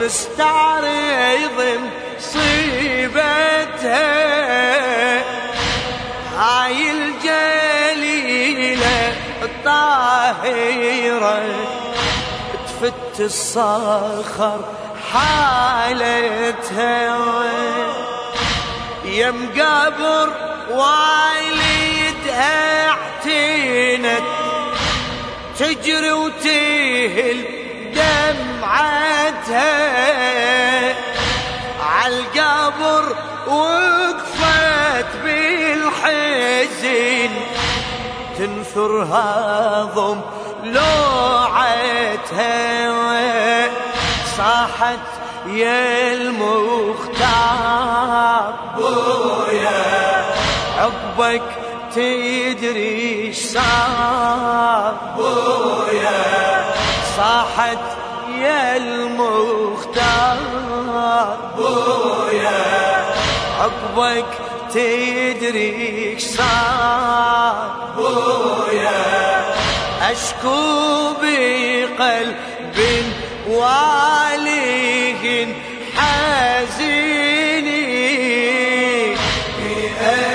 مستعرض مصيبتها، هاي الجليلة الطاهرة تفت الصخر حالتها، يا مقابر والدها اعتنت تجري وتهل دمعتها، عالقبر وقفت بالحزن تنثرها ضم لوعتها، صاحت يا المختار بويا عقبك تدري ايش صار بويا، صاحت يا المختار بويا عقبك تدري ايش صار بويا، اشكو بقلب واليه حزيني